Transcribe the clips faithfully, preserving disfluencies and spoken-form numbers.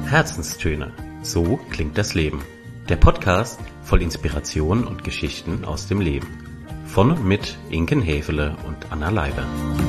Herzenstöne. So klingt das Leben. Der Podcast voll Inspiration und Geschichten aus dem Leben. Von und mit Inken Häfele und Anna Leiber.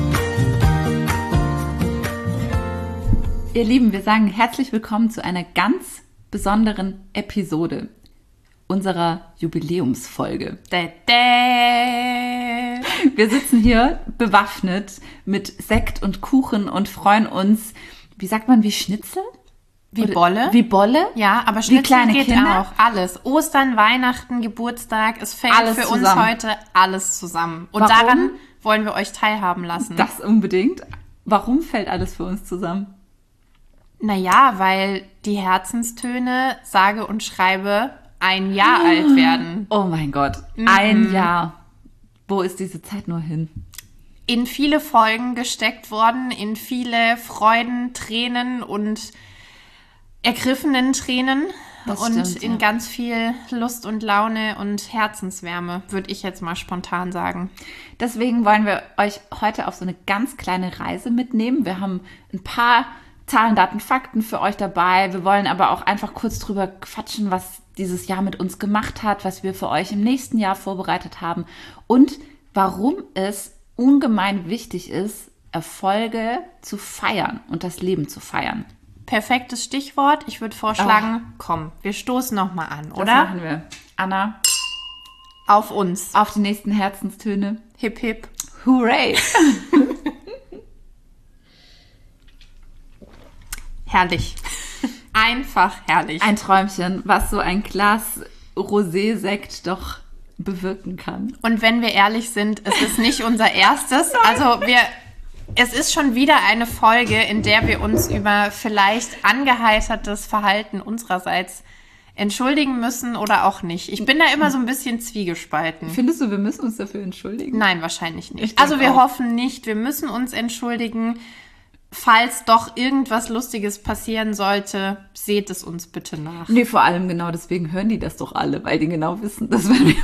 Ihr Lieben, wir sagen herzlich willkommen zu einer ganz besonderen Episode unserer Jubiläumsfolge. Dä, dä. Wir sitzen hier bewaffnet mit Sekt und Kuchen und freuen uns, wie sagt man, wie Schnitzel? Wie Oder, Bolle? Wie Bolle? Ja, aber wie Schnitzel kleine geht Kinder? auch. Alles. Ostern, Weihnachten, Geburtstag, es fällt Alles für zusammen. uns heute alles zusammen. Und Warum? daran wollen wir euch teilhaben lassen. Das unbedingt. Warum fällt alles für uns zusammen? Naja, weil die Herzenstöne, sage und schreibe, ein Jahr alt werden. Oh mein Gott, Mhm. ein Jahr. Wo ist diese Zeit nur hin? In viele Folgen gesteckt worden, in viele Freuden, Tränen und ergriffenen Tränen. Das und stimmt, in ja. ganz viel Lust und Laune und Herzenswärme, würde ich jetzt mal spontan sagen. Deswegen wollen wir euch heute auf so eine ganz kleine Reise mitnehmen. Wir haben ein paar Zahlen, Daten, Fakten für euch dabei. Wir wollen aber auch einfach kurz drüber quatschen, was dieses Jahr mit uns gemacht hat, was wir für euch im nächsten Jahr vorbereitet haben und warum es ungemein wichtig ist, Erfolge zu feiern und das Leben zu feiern. Perfektes Stichwort. Ich würde vorschlagen, komm, wir stoßen nochmal an, Das oder? machen wir. Anna, Auf uns. auf die nächsten Herzenstöne. Hip, hip. Hooray! Herrlich. Einfach herrlich. Ein Träumchen, was so ein Glas Rosé-Sekt doch bewirken kann. Und wenn wir ehrlich sind, es ist nicht unser erstes. Also wir, es ist schon wieder eine Folge, in der wir uns über vielleicht angeheitertes Verhalten unsererseits entschuldigen müssen oder auch nicht. Ich bin da immer so ein bisschen zwiegespalten. Findest du, wir müssen uns dafür entschuldigen? Nein, wahrscheinlich nicht. Ich denk Also wir auch. hoffen nicht. Wir müssen uns entschuldigen. Falls doch irgendwas Lustiges passieren sollte, seht es uns bitte nach. Nee, vor allem genau deswegen hören die das doch alle, weil die genau wissen, dass wenn wir...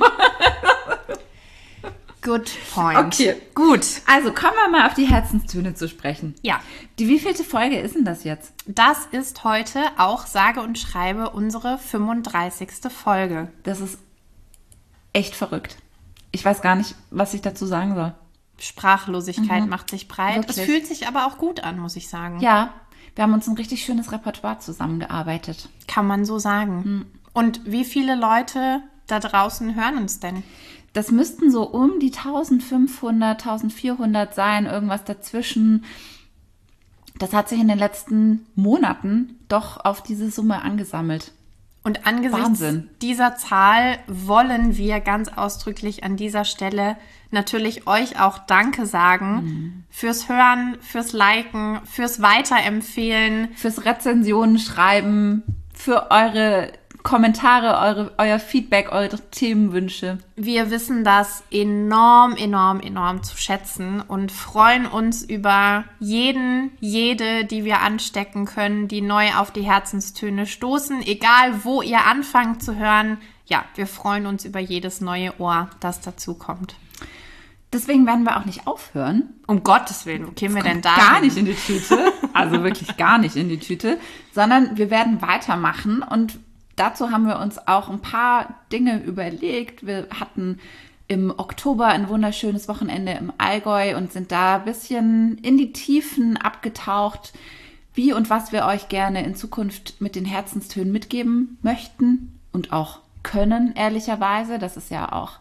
Good point. Okay, gut. Also kommen wir mal auf die Herzenstöne zu sprechen. Ja, Die wievielte Folge ist denn das jetzt? das ist heute auch sage und schreibe unsere fünfunddreißigste Folge. Das ist echt verrückt. Ich weiß gar nicht, was ich dazu sagen soll. Sprachlosigkeit macht sich breit. Wirklich? Es fühlt sich aber auch gut an, muss ich sagen. Ja, wir haben uns ein richtig schönes Repertoire zusammengearbeitet. Kann man so sagen. Und wie viele Leute da draußen hören uns denn? Das müssten so um die eintausendfünfhundert, eintausendvierhundert sein, irgendwas dazwischen. Das hat sich in den letzten Monaten doch auf diese Summe angesammelt. Und angesichts Wahnsinn. dieser Zahl wollen wir ganz ausdrücklich an dieser Stelle natürlich euch auch Danke sagen Mhm. fürs Hören, fürs Liken, fürs Weiterempfehlen. Fürs Rezensionen schreiben, für eure Kommentare, eure, euer Feedback, eure Themenwünsche. Wir wissen das enorm, enorm, enorm zu schätzen und freuen uns über jeden, jede, die wir anstecken können, die neu auf die Herzenstöne stoßen. Egal, wo ihr anfangt zu hören. Ja, wir freuen uns über jedes neue Ohr, das dazu kommt. Deswegen werden wir auch nicht aufhören. Um Gottes Willen, wo kämen wir denn da? Gar hin? nicht in die Tüte. Also wirklich gar nicht in die Tüte. Sondern wir werden weitermachen. Und dazu haben wir uns auch ein paar Dinge überlegt. Wir hatten im Oktober ein wunderschönes Wochenende im Allgäu und sind da ein bisschen in die Tiefen abgetaucht, wie und was wir euch gerne in Zukunft mit den Herzenstönen mitgeben möchten und auch können, ehrlicherweise. Das ist ja auch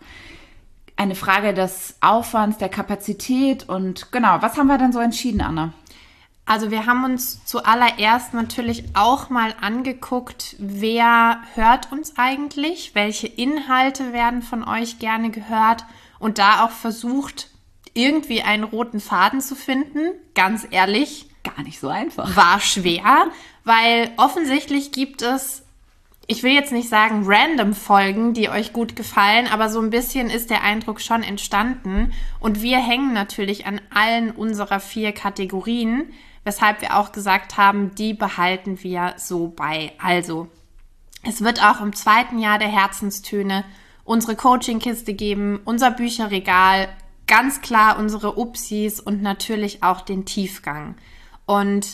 eine Frage des Aufwands, der Kapazität und genau, was haben wir denn so entschieden, Anna? Also wir haben uns zuallererst natürlich auch mal angeguckt, wer hört uns eigentlich, welche Inhalte werden von euch gerne gehört und da auch versucht, irgendwie einen roten Faden zu finden. Ganz ehrlich, Gar nicht so einfach. war schwer, weil offensichtlich gibt es, ich will jetzt nicht sagen random Folgen, die euch gut gefallen, aber so ein bisschen ist der Eindruck schon entstanden. Und wir hängen natürlich an allen unserer vier Kategorien, weshalb wir auch gesagt haben, die behalten wir so bei. Also, es wird auch im zweiten Jahr der Herzenstöne unsere Coaching-Kiste geben, unser Bücherregal, ganz klar unsere Upsis und natürlich auch den Tiefgang. Und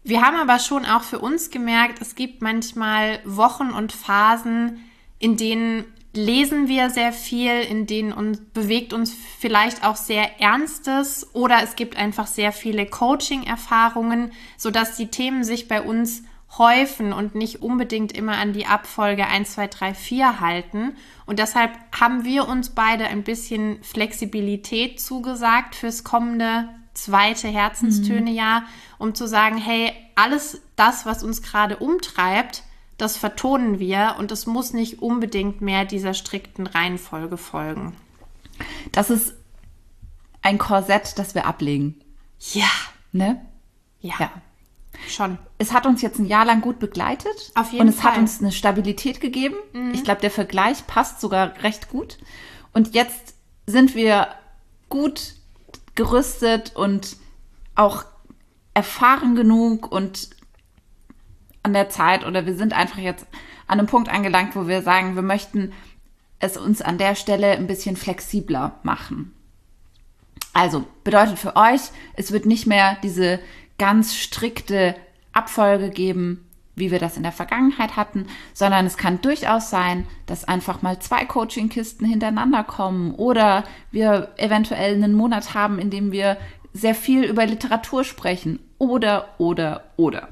Wir haben aber schon auch für uns gemerkt, es gibt manchmal Wochen und Phasen, in denen lesen wir sehr viel, in denen uns bewegt uns vielleicht auch sehr Ernstes oder es gibt einfach sehr viele Coaching-Erfahrungen, sodass die Themen sich bei uns häufen und nicht unbedingt immer an die Abfolge eins, zwei, drei, vier halten. Und deshalb haben wir uns beide ein bisschen Flexibilität zugesagt fürs kommende zweite Herzenstöne-Jahr, um zu sagen, hey, alles das, was uns gerade umtreibt, das vertonen wir und es muss nicht unbedingt mehr dieser strikten Reihenfolge folgen. Das ist ein Korsett, das wir ablegen. Ja. Ne? Ja. Ja. Schon. Es hat uns jetzt ein Jahr lang gut begleitet. Auf jeden und es Fall. hat uns eine Stabilität gegeben. Mhm. Ich glaube, der Vergleich passt sogar recht gut. Und jetzt sind wir gut gerüstet und auch erfahren genug und an der Zeit oder wir sind einfach jetzt an einem Punkt angelangt, wo wir sagen, wir möchten es uns an der Stelle ein bisschen flexibler machen. Also bedeutet für euch, es wird nicht mehr diese ganz strikte Abfolge geben, wie wir das in der Vergangenheit hatten, sondern es kann durchaus sein, dass einfach mal zwei Coaching-Kisten hintereinander kommen oder wir eventuell einen Monat haben, in dem wir sehr viel über Literatur sprechen oder, oder, oder.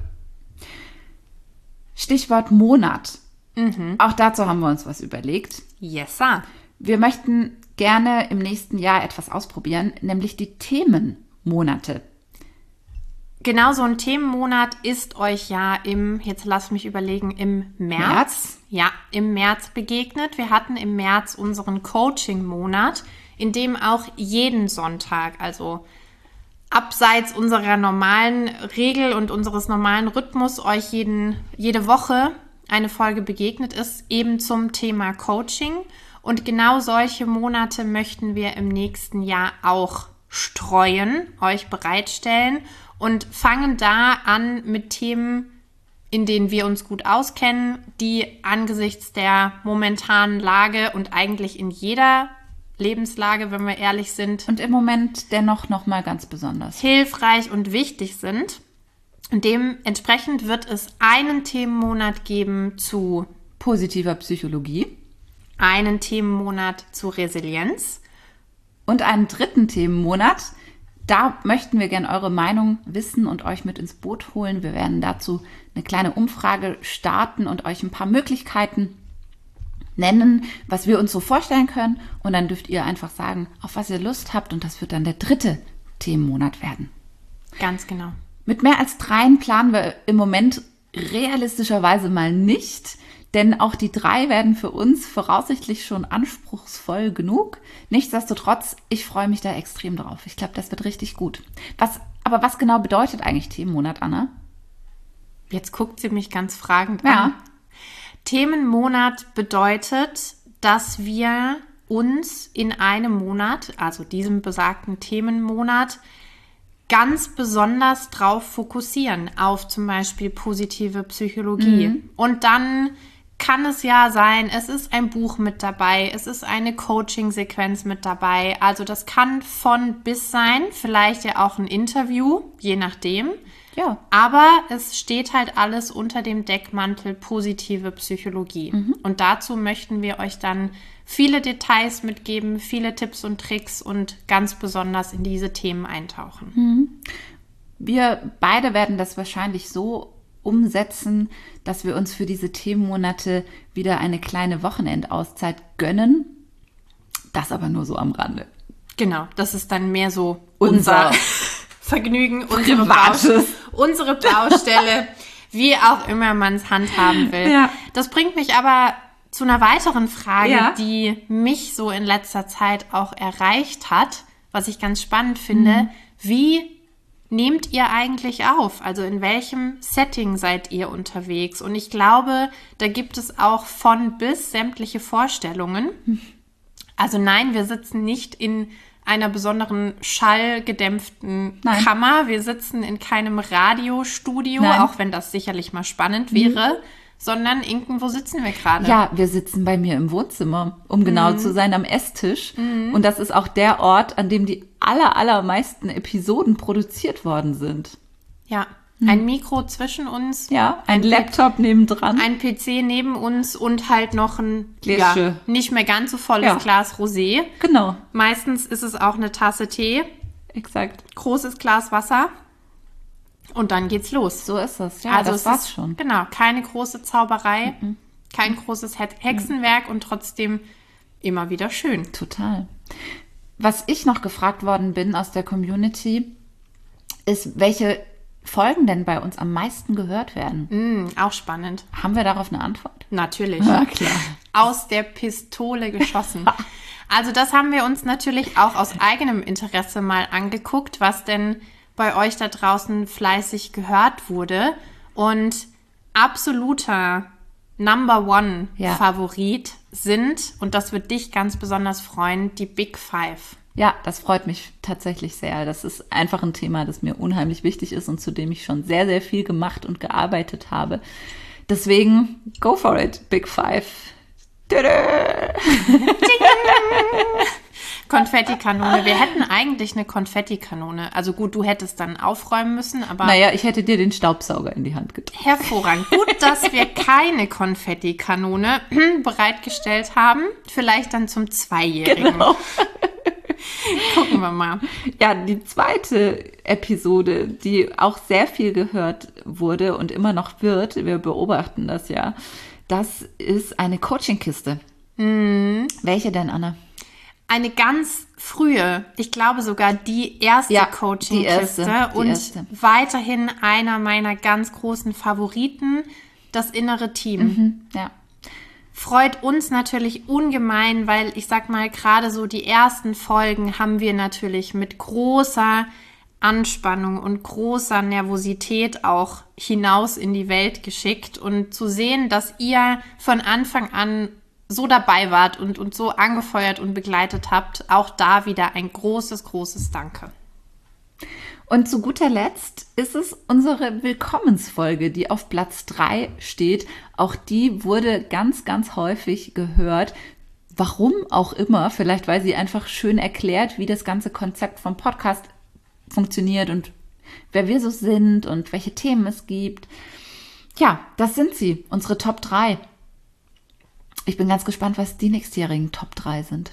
Stichwort Monat. Mhm. Auch dazu haben wir uns was überlegt. Yes, sir. Wir möchten gerne im nächsten Jahr etwas ausprobieren, nämlich die Themenmonate. Genau, so ein Themenmonat ist euch ja im, jetzt lasst mich überlegen, im März. März? Ja, im März begegnet. Wir hatten im März unseren Coaching-Monat, in dem auch jeden Sonntag, also abseits unserer normalen Regel und unseres normalen Rhythmus euch jeden, jede Woche eine Folge begegnet ist, eben zum Thema Coaching. Und genau solche Monate möchten wir im nächsten Jahr auch streuen, euch bereitstellen und fangen da an mit Themen, in denen wir uns gut auskennen, die angesichts der momentanen Lage und eigentlich in jeder Lebenslage, wenn wir ehrlich sind. Und im Moment dennoch nochmal ganz besonders. Hilfreich und wichtig sind. Und dementsprechend wird es einen Themenmonat geben zu positiver Psychologie, einen Themenmonat zu Resilienz und einen dritten Themenmonat. Da möchten wir gerne eure Meinung wissen und euch mit ins Boot holen. Wir werden dazu eine kleine Umfrage starten und euch ein paar Möglichkeiten nennen, was wir uns so vorstellen können. Und dann dürft ihr einfach sagen, auf was ihr Lust habt. Und das wird dann der dritte Themenmonat werden. Ganz genau. Mit mehr als dreien planen wir im Moment realistischerweise mal nicht. Denn auch die drei werden für uns voraussichtlich schon anspruchsvoll genug. Nichtsdestotrotz, ich freue mich da extrem drauf. Ich glaube, das wird richtig gut. Was, aber was genau bedeutet eigentlich Themenmonat, Anna? Jetzt guckt sie mich ganz fragend ja. an. Themenmonat bedeutet, dass wir uns in einem Monat, also diesem besagten Themenmonat, ganz besonders drauf fokussieren, auf zum Beispiel positive Psychologie. Mhm. Und dann kann es ja sein, es ist ein Buch mit dabei, es ist eine Coaching-Sequenz mit dabei. Also das kann von bis sein, vielleicht ja auch ein Interview, je nachdem. Ja. Aber es steht halt alles unter dem Deckmantel positive Psychologie. Mhm. Und dazu möchten wir euch dann viele Details mitgeben, viele Tipps und Tricks und ganz besonders in diese Themen eintauchen. Mhm. Wir beide werden das wahrscheinlich so umsetzen, dass wir uns für diese Themenmonate wieder eine kleine Wochenendauszeit gönnen. Das aber nur so am Rande. Genau, das ist dann mehr so unser, unser Vergnügen, unsere, Baustelle, unsere Baustelle, wie auch immer man es handhaben will. Ja. Das bringt mich aber zu einer weiteren Frage, ja. die mich so in letzter Zeit auch erreicht hat, was ich ganz spannend finde. Mhm. Wie nehmt ihr eigentlich auf? Also in welchem Setting seid ihr unterwegs? Und ich glaube, da gibt es auch von bis sämtliche Vorstellungen. Also nein, wir sitzen nicht in einer besonderen schallgedämpften Nein. Kammer. Wir sitzen in keinem Radiostudio, Nein. auch wenn das sicherlich mal spannend wäre, mhm. sondern irgendwo sitzen wir gerade. Ja, wir sitzen bei mir im Wohnzimmer, um genau mhm. zu sein, am Esstisch. Mhm. Und das ist auch der Ort, an dem die aller, allermeisten Episoden produziert worden sind. Ja, Ein Mikro zwischen uns. Ja, ein Laptop nebendran. Ein P C neben uns und halt noch ein Gläsche. ja, nicht mehr ganz so volles Ja. Glas Rosé. Genau, Meistens ist es auch eine Tasse Tee, exakt. großes Glas Wasser und dann geht's los. So ist es. Ja, das es war's ist, schon. Genau, keine große Zauberei, kein großes He- Hexenwerk und trotzdem immer wieder schön. Total. Was ich noch gefragt worden bin aus der Community, ist, welche Folgen denn bei uns am meisten gehört werden. Mm, auch spannend. Haben wir darauf eine Antwort? Natürlich. Ja, klar. Aus der Pistole geschossen. Also das haben wir uns natürlich auch aus eigenem Interesse mal angeguckt, was denn bei euch da draußen fleißig gehört wurde. Und absoluter Number One Ja. Favorit sind, und das wird dich ganz besonders freuen, die Big Five. Ja, das freut mich tatsächlich sehr. Das ist einfach ein Thema, das mir unheimlich wichtig ist und zu dem ich schon sehr, sehr viel gemacht und gearbeitet habe. Deswegen, go for it, Big Five. Tada! Konfettikanone. Wir hätten eigentlich eine Konfettikanone. Also gut, du hättest dann aufräumen müssen, aber Naja, ich hätte dir den Staubsauger in die Hand gedrückt. hervorragend. Gut, dass wir keine Konfettikanone bereitgestellt haben. Vielleicht dann zum Zweijährigen. Genau. Gucken wir mal. Ja, die zweite Episode, die auch sehr viel gehört wurde und immer noch wird, wir beobachten das ja, das ist eine Coaching-Kiste. Mhm. Welche denn, Anna? Eine ganz frühe, ich glaube sogar die erste Ja, Coaching-Kiste die erste, die und erste. weiterhin einer meiner ganz großen Favoriten, das innere Team. Ja. Freut uns natürlich ungemein, weil ich sag mal, gerade so die ersten Folgen haben wir natürlich mit großer Anspannung und großer Nervosität auch hinaus in die Welt geschickt. Und zu sehen, dass ihr von Anfang an so dabei wart und uns so angefeuert und begleitet habt, auch da wieder ein großes, großes Danke. Und zu guter Letzt ist es unsere Willkommensfolge, die auf Platz drei steht. Auch die wurde ganz, ganz häufig gehört. Warum auch immer, vielleicht weil sie einfach schön erklärt, wie das ganze Konzept vom Podcast funktioniert und wer wir so sind und welche Themen es gibt. Ja, das sind sie, unsere Top drei. Ich bin ganz gespannt, was die nächstjährigen Top drei sind.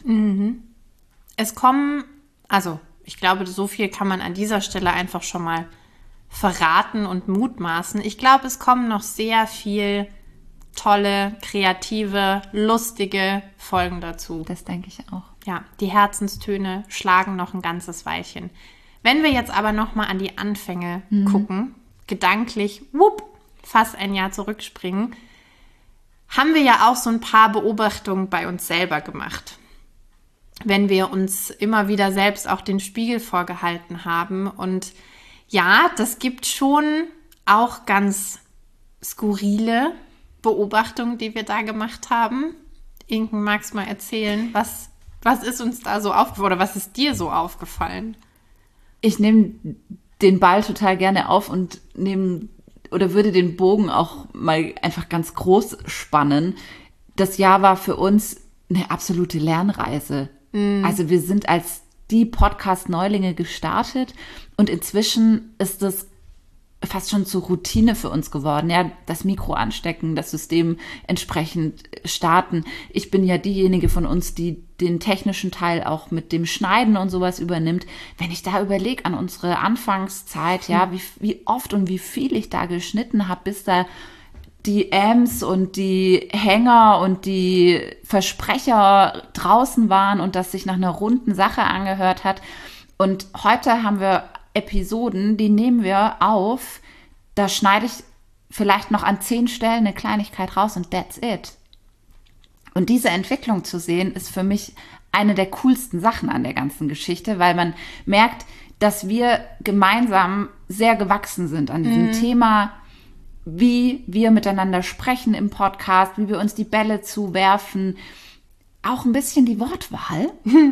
Es kommen, also ich glaube, so viel kann man an dieser Stelle einfach schon mal verraten und mutmaßen. Ich glaube, es kommen noch sehr viel tolle, kreative, lustige Folgen dazu. Das denke ich auch. Ja, die Herzenstöne schlagen noch ein ganzes Weilchen. Wenn wir jetzt aber noch mal an die Anfänge gucken, gedanklich, wupp, fast ein Jahr zurückspringen, haben wir ja auch so ein paar Beobachtungen bei uns selber gemacht. Wenn wir uns immer wieder selbst auch den Spiegel vorgehalten haben. Und ja, das gibt schon auch ganz skurrile Beobachtungen, die wir da gemacht haben. Inken, magst du mal erzählen, was, was ist uns da so aufgefallen oder was ist dir so aufgefallen? Ich nehme den Ball total gerne auf und nehme oder würde den Bogen auch mal einfach ganz groß spannen. Das Jahr war für uns eine absolute Lernreise. Mm. Also wir sind als die Podcast-Neulinge gestartet und inzwischen ist es fast schon zur Routine für uns geworden. Ja, das Mikro anstecken, das System entsprechend starten. Ich bin ja diejenige von uns, die den technischen Teil auch mit dem Schneiden und sowas übernimmt. Wenn ich da überlege an unsere Anfangszeit, ja, wie, wie oft und wie viel ich da geschnitten habe, bis da die Amps und die Hänger und die Versprecher draußen waren und das sich nach einer runden Sache angehört hat. Und heute haben wir Episoden, die nehmen wir auf, da schneide ich vielleicht noch an zehn Stellen eine Kleinigkeit raus und that's it. Und diese Entwicklung zu sehen, ist für mich eine der coolsten Sachen an der ganzen Geschichte, weil man merkt, dass wir gemeinsam sehr gewachsen sind an diesem mhm. Thema, wie wir miteinander sprechen im Podcast, wie wir uns die Bälle zuwerfen, auch ein bisschen die Wortwahl.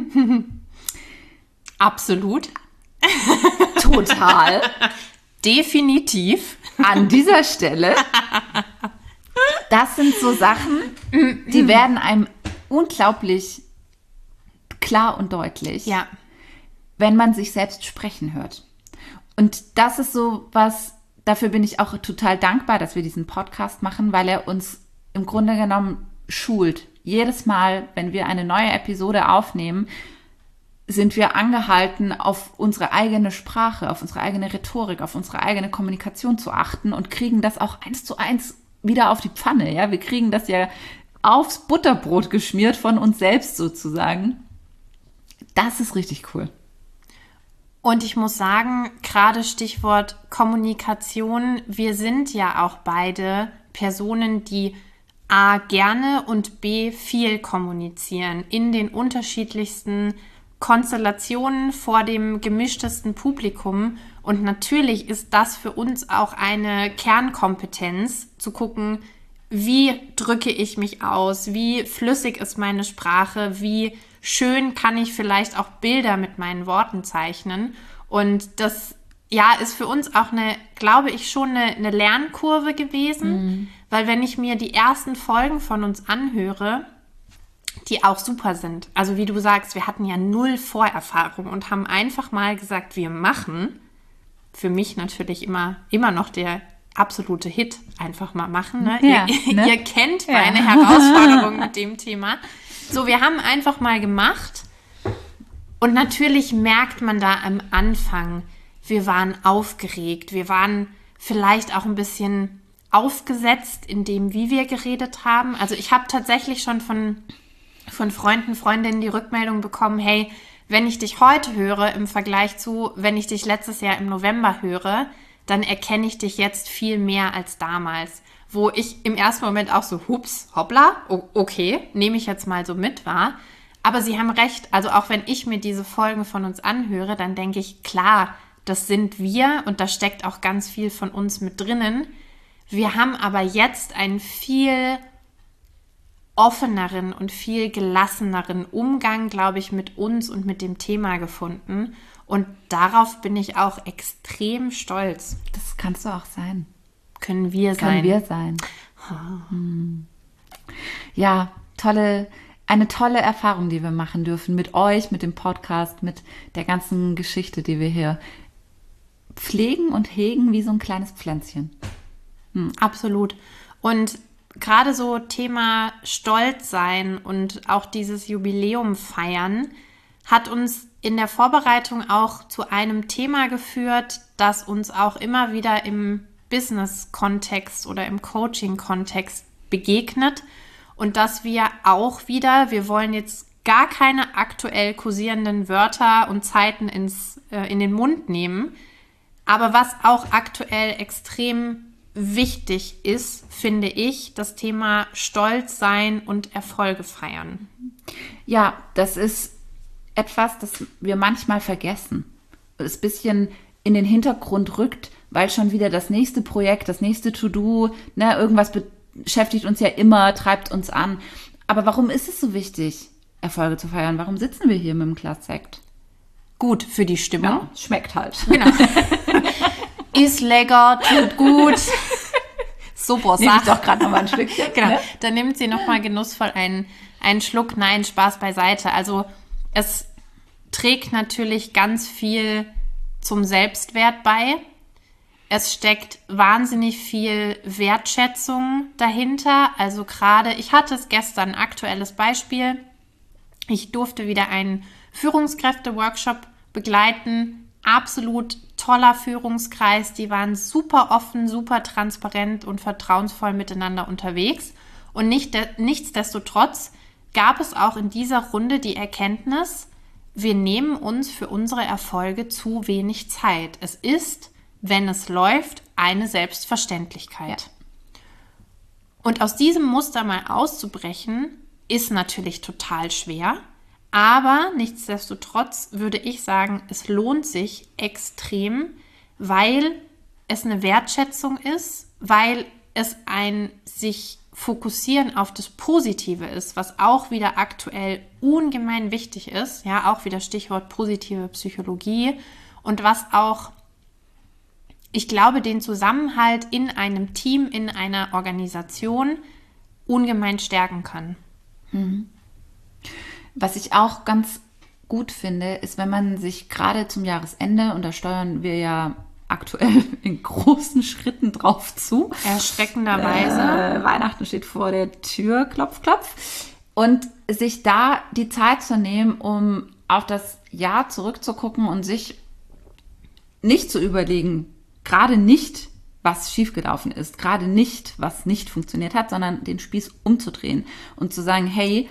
Absolut. Total. Definitiv. An dieser Stelle. Das sind so Sachen, die werden einem unglaublich klar und deutlich, ja. wenn man sich selbst sprechen hört. Und das ist so was, dafür bin ich auch total dankbar, dass wir diesen Podcast machen, weil er uns im Grunde genommen schult. Jedes Mal, wenn wir eine neue Episode aufnehmen, sind wir angehalten, auf unsere eigene Sprache, auf unsere eigene Rhetorik, auf unsere eigene Kommunikation zu achten und kriegen das auch eins zu eins wieder auf die Pfanne. Ja, wir kriegen das ja aufs Butterbrot geschmiert von uns selbst sozusagen. Das ist richtig cool. Und ich muss sagen, gerade Stichwort Kommunikation, wir sind ja auch beide Personen, die A, gerne und B, viel kommunizieren in den unterschiedlichsten Konstellationen vor dem gemischtesten Publikum. Und natürlich ist das für uns auch eine Kernkompetenz, zu gucken, wie drücke ich mich aus, wie flüssig ist meine Sprache, wie schön kann ich vielleicht auch Bilder mit meinen Worten zeichnen. Und das, ja, ist für uns auch eine, glaube ich, schon eine, eine Lernkurve gewesen, mhm. weil wenn ich mir die ersten Folgen von uns anhöre, die auch super sind. Also wie du sagst, wir hatten ja null Vorerfahrung und haben einfach mal gesagt, wir machen. Für mich natürlich immer, immer noch der absolute Hit, einfach mal machen. Ne? Ja, ihr, ne? ihr kennt Ja. meine Herausforderung mit dem Thema. So, wir haben einfach mal gemacht und natürlich merkt man da am Anfang, wir waren aufgeregt, wir waren vielleicht auch ein bisschen aufgesetzt in dem, wie wir geredet haben. Also ich habe tatsächlich schon von von Freunden, Freundinnen die Rückmeldung bekommen, hey, wenn ich dich heute höre im Vergleich zu, wenn ich dich letztes Jahr im November höre, dann erkenne ich dich jetzt viel mehr als damals. Wo ich im ersten Moment auch so, hups, hoppla, okay, nehme ich jetzt mal so mit, wahr? Aber sie haben recht, also auch wenn ich mir diese Folgen von uns anhöre, dann denke ich, klar, das sind wir und da steckt auch ganz viel von uns mit drinnen. Wir haben aber jetzt einen viel offeneren und viel gelasseneren Umgang, glaube ich, mit uns und mit dem Thema gefunden. Und darauf bin ich auch extrem stolz. Das kannst du auch sein. Können wir sein. Können wir sein. Hm. Ja, tolle, eine tolle Erfahrung, die wir machen dürfen mit euch, mit dem Podcast, mit der ganzen Geschichte, die wir hier pflegen und hegen wie so ein kleines Pflänzchen. Hm. Absolut. Und gerade so Thema Stolz sein und auch dieses Jubiläum feiern hat uns in der Vorbereitung auch zu einem Thema geführt, das uns auch immer wieder im Business-Kontext oder im Coaching-Kontext begegnet und dass wir auch wieder, wir wollen jetzt gar keine aktuell kursierenden Wörter und Zeiten ins, äh, in den Mund nehmen, aber was auch aktuell extrem wichtig ist, finde ich, das Thema Stolz sein und Erfolge feiern. Ja, das ist etwas, das wir manchmal vergessen. Das ein bisschen in den Hintergrund rückt, weil schon wieder das nächste Projekt, das nächste To-Do, ne, irgendwas beschäftigt uns ja immer, treibt uns an. Aber warum ist es so wichtig, Erfolge zu feiern? Warum sitzen wir hier mit dem Glas Sekt? Gut für die Stimmung. Ja, schmeckt halt. Genau. Ist lecker, tut gut. Super Nehme ich Sache. doch gerade nochmal ein Stückchen. Genau. Ne? Dann nimmt sie nochmal genussvoll einen, einen Schluck. Nein, Spaß beiseite. Also es trägt natürlich ganz viel zum Selbstwert bei. Es steckt wahnsinnig viel Wertschätzung dahinter. Also gerade, ich hatte es gestern, ein aktuelles Beispiel. Ich durfte wieder einen Führungskräfte-Workshop begleiten. Absolut toller Führungskreis. Die waren super offen, super transparent und vertrauensvoll miteinander unterwegs. Und nicht, nichtsdestotrotz gab es auch in dieser Runde die Erkenntnis, wir nehmen uns für unsere Erfolge zu wenig Zeit. Es ist, wenn es läuft, eine Selbstverständlichkeit. Ja. Und aus diesem Muster mal auszubrechen, ist natürlich total schwer. Aber nichtsdestotrotz würde ich sagen, es lohnt sich extrem, weil es eine Wertschätzung ist, weil es ein sich fokussieren auf das Positive ist, was auch wieder aktuell ungemein wichtig ist, ja, auch wieder Stichwort positive Psychologie und was auch, ich glaube, den Zusammenhalt in einem Team, in einer Organisation ungemein stärken kann. Mhm. Was ich auch ganz gut finde, ist, wenn man sich gerade zum Jahresende, und da steuern wir ja aktuell in großen Schritten drauf zu. Erschreckenderweise. Äh, Weihnachten steht vor der Tür, klopf, klopf. Und sich da die Zeit zu nehmen, um auf das Jahr zurückzugucken und sich nicht zu überlegen, gerade nicht, was schiefgelaufen ist, gerade nicht, was nicht funktioniert hat, sondern den Spieß umzudrehen und zu sagen, hey,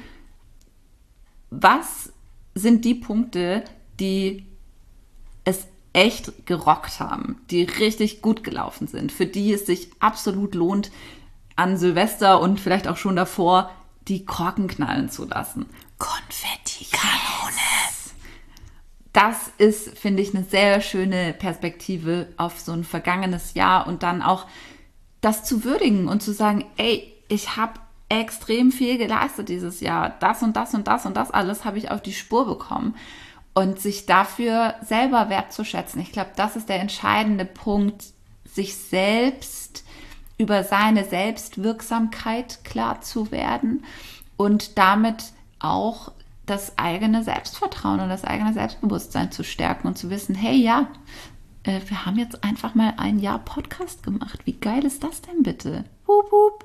was sind die Punkte, die es echt gerockt haben, die richtig gut gelaufen sind, für die es sich absolut lohnt, an Silvester und vielleicht auch schon davor die Korken knallen zu lassen. Konfettikanone. Yes. Das ist, finde ich, eine sehr schöne Perspektive auf so ein vergangenes Jahr und dann auch das zu würdigen und zu sagen, ey, ich habe extrem viel geleistet dieses Jahr. Das und das und das und das alles habe ich auf die Spur bekommen. Und sich dafür selber wertzuschätzen. Ich glaube, das ist der entscheidende Punkt, sich selbst über seine Selbstwirksamkeit klar zu werden und damit auch das eigene Selbstvertrauen und das eigene Selbstbewusstsein zu stärken und zu wissen, hey, ja, äh, wir haben jetzt einfach mal ein Jahr Podcast gemacht. Wie geil ist das denn bitte? Hup, hup.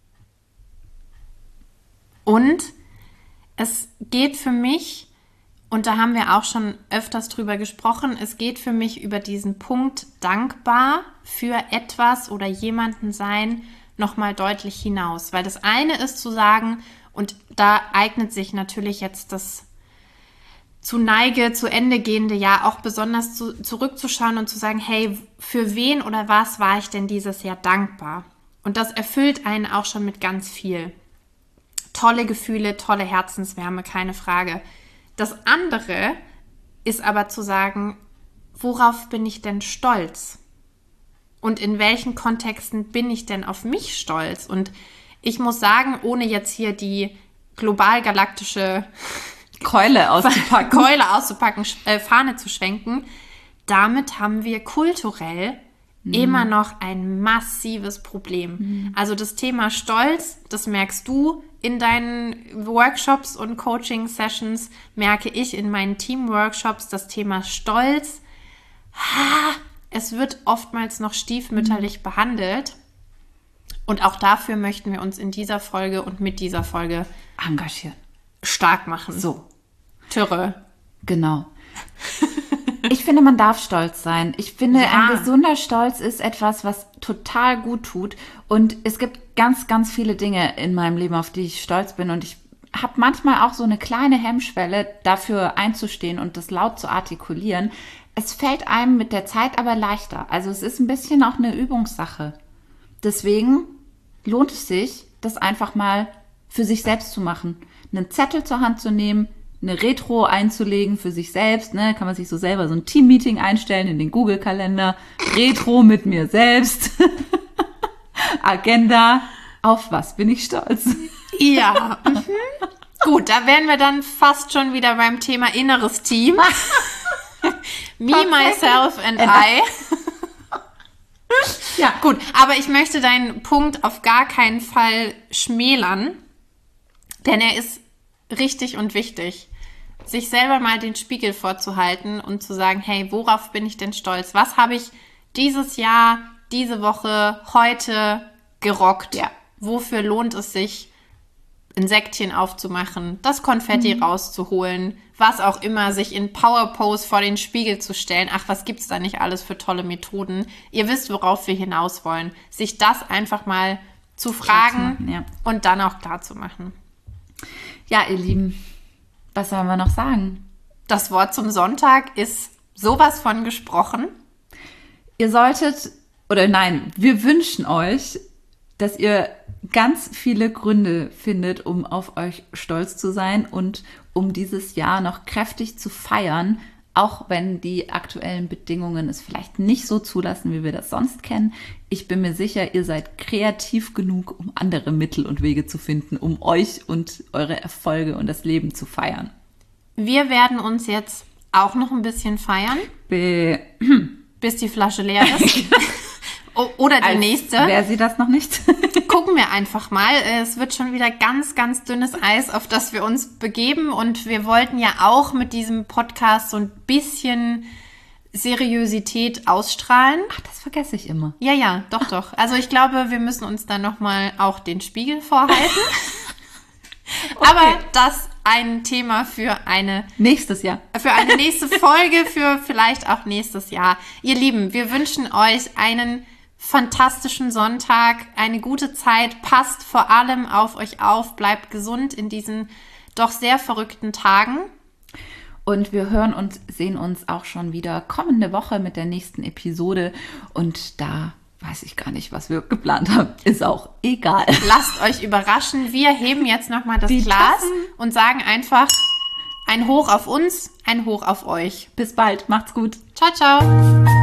Und es geht für mich, und da haben wir auch schon öfters drüber gesprochen, es geht für mich über diesen Punkt dankbar für etwas oder jemanden sein nochmal deutlich hinaus. Weil das eine ist zu sagen, und da eignet sich natürlich jetzt das zu Neige, zu Ende gehende Jahr auch besonders zu, zurückzuschauen und zu sagen, hey, für wen oder was war ich denn dieses Jahr dankbar? Und das erfüllt einen auch schon mit ganz viel. Tolle Gefühle, tolle Herzenswärme, keine Frage. Das andere ist aber zu sagen, worauf bin ich denn stolz? Und in welchen Kontexten bin ich denn auf mich stolz? Und ich muss sagen, ohne jetzt hier die global-galaktische Keule auszupacken, Keule auszupacken, äh, Fahne zu schwenken, damit haben wir kulturell mhm. immer noch ein massives Problem. Mhm. Also das Thema Stolz, das merkst du in deinen Workshops und Coaching-Sessions, merke ich in meinen Team-Workshops, das Thema Stolz, ha, es wird oftmals noch stiefmütterlich mhm. behandelt. Und auch dafür möchten wir uns in dieser Folge und mit dieser Folge engagieren. Stark machen. So. Türe. Genau. Ich finde, man darf stolz sein. Ich finde, ja. ein gesunder Stolz ist etwas, was total gut tut. Und es gibt ganz, ganz viele Dinge in meinem Leben, auf die ich stolz bin. Und ich habe manchmal auch so eine kleine Hemmschwelle, dafür einzustehen und das laut zu artikulieren. Es fällt einem mit der Zeit aber leichter. Also es ist ein bisschen auch eine Übungssache. Deswegen lohnt es sich, das einfach mal für sich selbst zu machen. Einen Zettel zur Hand zu nehmen, eine Retro einzulegen für sich selbst, ne, kann man sich so selber so ein Team-Meeting einstellen in den Google-Kalender. Retro mit mir selbst. Agenda. Auf was bin ich stolz? Ja. Mhm. Gut, da wären wir dann fast schon wieder beim Thema inneres Team. Me, myself and I. Ja, gut. Aber ich möchte deinen Punkt auf gar keinen Fall schmälern, denn er ist richtig und wichtig, sich selber mal den Spiegel vorzuhalten und zu sagen, hey, worauf bin ich denn stolz? Was habe ich dieses Jahr, diese Woche, heute gerockt? Ja. Wofür lohnt es sich, ein Säckchen aufzumachen, das Konfetti mhm. rauszuholen, was auch immer, sich in Power Pose vor den Spiegel zu stellen. Ach, was gibt's da nicht alles für tolle Methoden? Ihr wisst, worauf wir hinaus wollen. Sich das einfach mal zu fragen machen, ja. und dann auch klar zu machen. Ja, ihr Lieben, was sollen wir noch sagen? Das Wort zum Sonntag ist sowas von gesprochen. Ihr solltet, oder nein, wir wünschen euch, dass ihr ganz viele Gründe findet, um auf euch stolz zu sein und um dieses Jahr noch kräftig zu feiern, auch wenn die aktuellen Bedingungen es vielleicht nicht so zulassen, wie wir das sonst kennen. Ich bin mir sicher, ihr seid kreativ genug, um andere Mittel und Wege zu finden, um euch und eure Erfolge und das Leben zu feiern. Wir werden uns jetzt auch noch ein bisschen feiern, Be- bis die Flasche leer ist. Oder die Als nächste. Wäre sie das noch nicht? Gucken wir einfach mal. Es wird schon wieder ganz, ganz dünnes Eis, auf das wir uns begeben. Und wir wollten ja auch mit diesem Podcast so ein bisschen Seriosität ausstrahlen. Ach, das vergesse ich immer. Ja, ja, doch, doch. Also ich glaube, wir müssen uns dann nochmal auch den Spiegel vorhalten. Okay. Aber das ein Thema für eine nächstes Jahr. Für eine nächste Folge, für vielleicht auch nächstes Jahr. Ihr Lieben, wir wünschen euch einen fantastischen Sonntag, eine gute Zeit. Passt vor allem auf euch auf, bleibt gesund in diesen doch sehr verrückten Tagen. Und wir hören und sehen uns auch schon wieder kommende Woche mit der nächsten Episode. Und da weiß ich gar nicht, was wir geplant haben. Ist auch egal. Lasst euch überraschen. Wir heben jetzt nochmal das Die Glas Tassen. und sagen einfach ein Hoch auf uns, ein Hoch auf euch. Bis bald. Macht's gut. Ciao, ciao.